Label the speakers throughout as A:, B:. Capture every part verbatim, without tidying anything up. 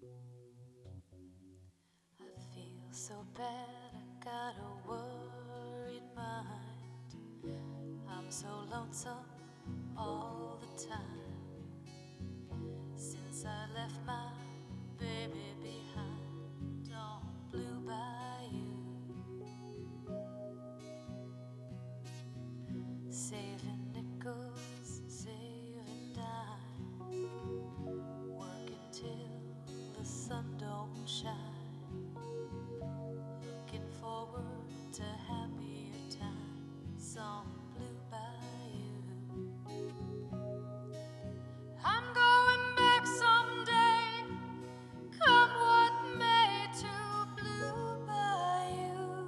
A: I feel so bad, I got a worried mind. I'm so lonesome all the time. Since I left my baby behind on Blue Bayou, saving nickels, saving dimes, working till the sun don't shine, looking forward to happier times on Blue Bayou. I'm going back someday, come what may, to Blue Bayou,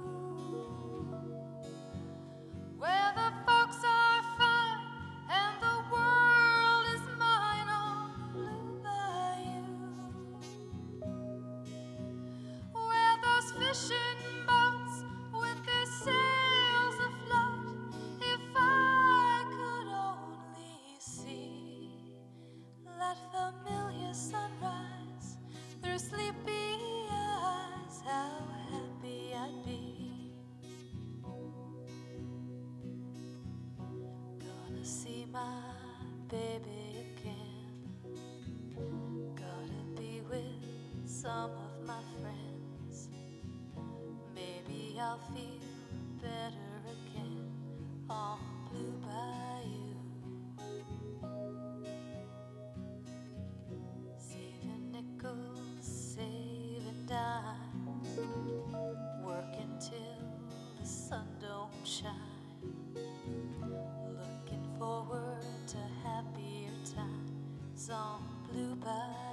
A: where the folks are fine and the world is mine on Blue Bayou, where those fishing boats with their sails afloat, if I could only see that familiar sunrise through sleepy eyes, how happy I'd be. Gonna see my baby again, gotta be with some of my friends. Maybe I'll feel better again on Blue Bayou. Saving nickels, saving dimes, working till the sun don't shine, looking forward to happier times on Blue Bayou.